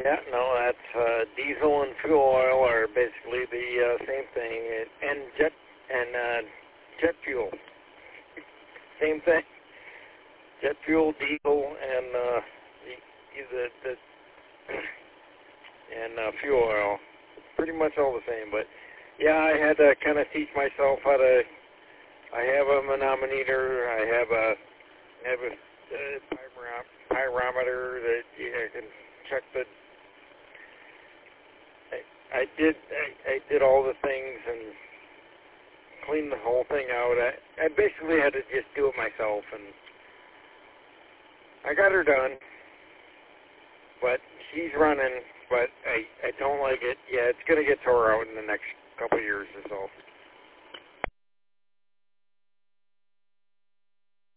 Yeah, no, that's diesel and fuel oil are basically the same thing, and jet fuel, same thing. Jet fuel, diesel, and fuel oil, pretty much all the same. But yeah, I had to kind of teach myself how to. I have a manometer. I have a pyrometer that I can check the. I did all the things and cleaned the whole thing out. I basically had to just do it myself, and I got her done. But she's running, but I don't like it. Yeah, it's going to get tore out in the next couple of years or so.